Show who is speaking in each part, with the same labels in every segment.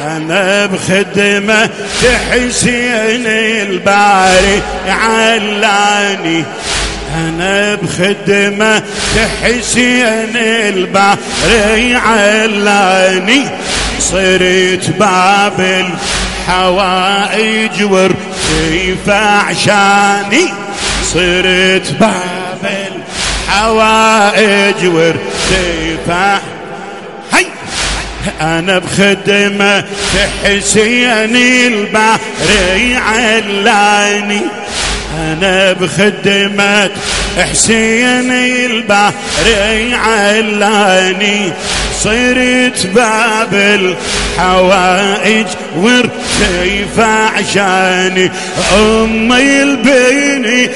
Speaker 1: أنا بخدمة حسين الباري علاني، أنا بخدمة حسين الباري علاني، صرت باب الحوائج وارتفع عشاني، صرت باب الحوائج وارتفع. هي أنا بخدمة حسين الباري علاني، أنا بخدمة حسين الباري علاني، صرت باب الحوائج وارتفع عشاني، أمي البيني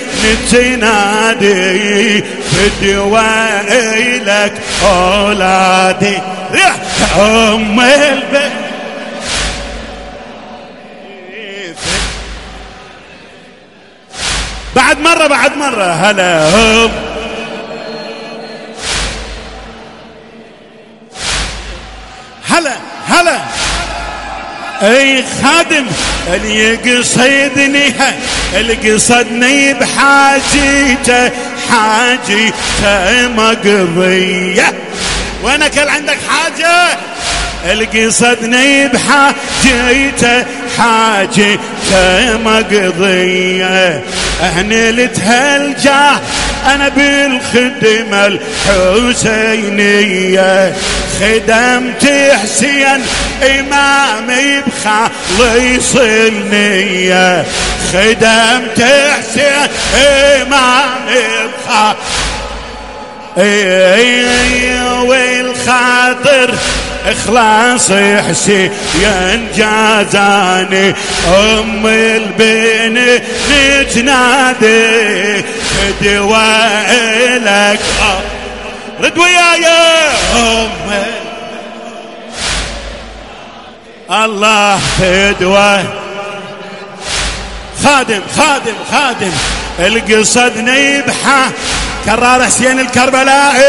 Speaker 1: نتنادي فدوى لك أولادي، أمي البيني بعد مرة هلا هم هلا اي خادم اللي يقصدني اللي قصدني بحاجته حاجته مقضية، وينك اللي عندك حاجة؟ اللي قصدني بحاجته حاجته مقضية، أهنلتها الجاه أنا بالخدمة الحسينية، خدمت حسين إمامي بخالص النية، خدمت حسين إمامي بخالص والخاطر اخلاص حسين جازاني، ام البين نتنادي فدوى لك رد وياي ام الله فدوى. خادم القصدني بحا كرار حسين الكربلائي،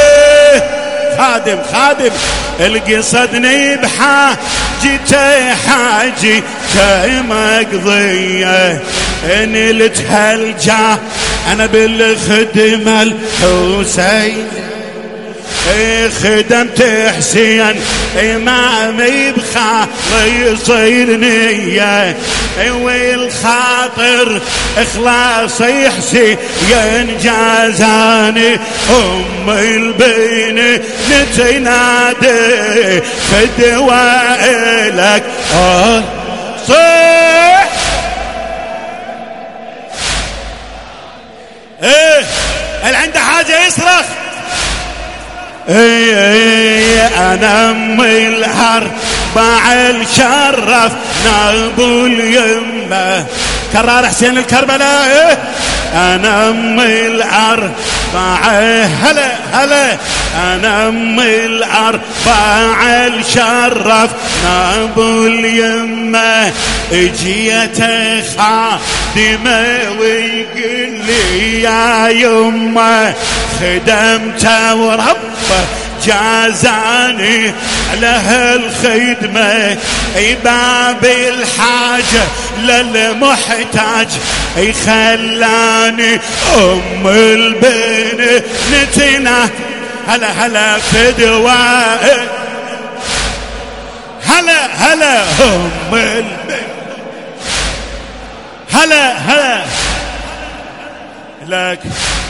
Speaker 1: خادم القصدني بحاجته حاجته مقضية، نلتها الجاه أنا بالخدمة الحسين، خدمت حسين إمامي بخالص النية، والخاطر إخلاص حسين جازاني، أم البين نتنادي فدوى لك صح. اللي عنده حاجة يصرخ. أنا أم الأربع الشرف نابو اليمة، كرار حسين الكربلاء، أنا أم الأربع هلا أنا أم الأربع الشرف نابو اليمة، اجيت خادمة ويقول لي يا يمه خدمته وربه جازاني على هالخدمة، اي باب الحاجة للمحتاج اي خلاني، ام البين نتنا هلا فدوى هلا ام البين هلا لك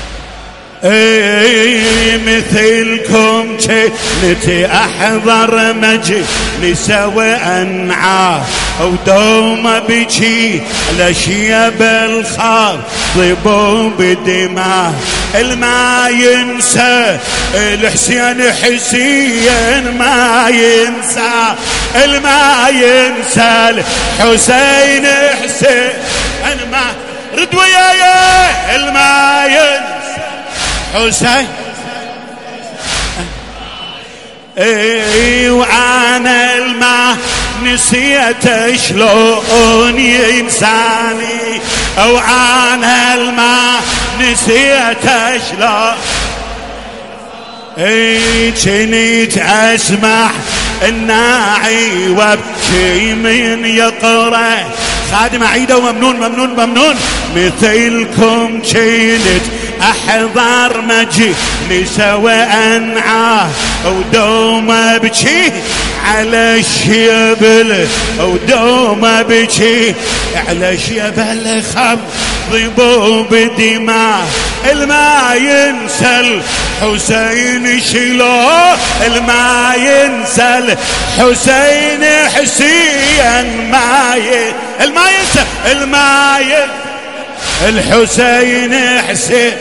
Speaker 1: مثلكم كنتي احضر مجلس وانعاه ودوم بجي الاشياء بالخاطب بدماه، الما ينسى الحسين حسين ما ينسى، الما ينسى الحسين حسين ما رد وياي، الما ينسى حسين وانا الما نسيت شلون ينساني، او انا الما نسيت شلون كنت اسمح الناعي وابكي من يقرأ. خادم عيده وممنون ممنون ممنون. مثلكم كنت احضر مجلسه وانعاه ودوم ابكي على الشيبل ودوم ابكي على الشيبل خضبوا بدماء. الما ينسى الحسين شلون الما ينسى الحسين حسين الما ينسى الحسين حسين.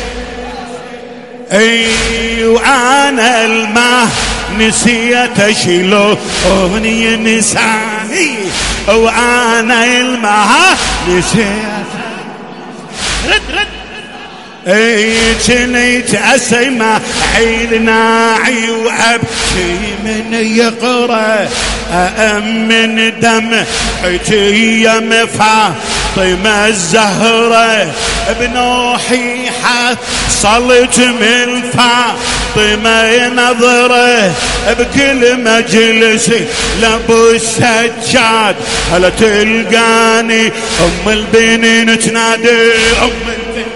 Speaker 1: اي وانا الما نسيت شلون ينساني وانا الما نسيت. رد اي جنيت اسمع عيل ناعي وابكي من يقرأ من دمعتي يا فاطمة الزهرة بنوحي حصلت من فاطمة نظرة بكل مجلسي لابو السجاد هلا تلقاني ام البنين تنادي ام البنين